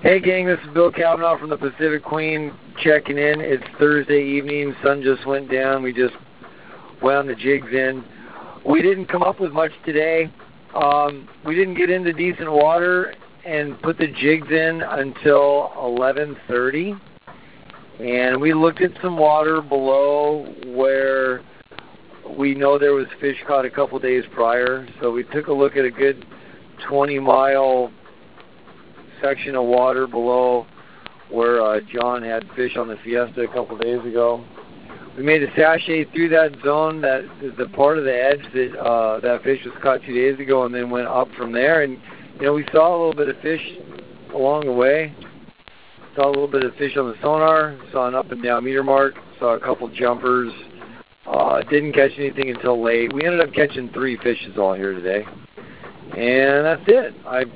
Hey gang, this is Bill Kavanaugh from the Pacific Queen checking in. It's Thursday evening. Sun just went down. We just wound the jigs in. We didn't come up with much today. We didn't get into decent water and put the jigs in until 11:30. And we looked at some water below where we know there was fish caught a couple days prior. So we took a look at a good 20-mile section of water below where John had fish on the Fiesta a couple days ago. We made a sachet through that zone, that is the part of the edge that that fish was caught 2 days ago, and then went up from there. And we saw a little bit of fish along the way. Saw a little bit of fish on the sonar. Saw an up and down meter mark. Saw a couple jumpers. Didn't catch anything until late. We ended up catching 3 fishes all here today, and that's it.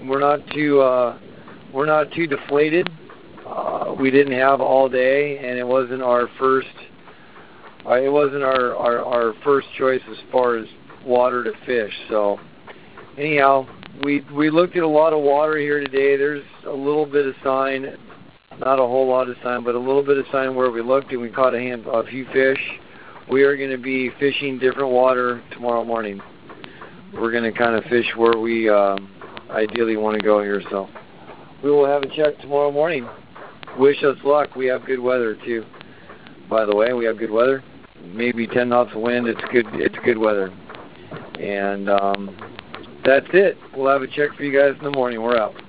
We're not too deflated. We didn't have all day, and it wasn't our first. It wasn't our first choice as far as water to fish. So anyhow, we looked at a lot of water here today. There's a little bit of sign, not a whole lot of sign, but a little bit of sign where we looked and we caught a few fish. We are going to be fishing different water tomorrow morning. We're going to kind of fish where we ideally want to go here. So we will have a check tomorrow morning. Wish us luck. We have good weather too. By the way, we have good weather. Maybe 10 knots of wind. It's good weather. And that's it. We'll have a check for you guys in the morning. We're out.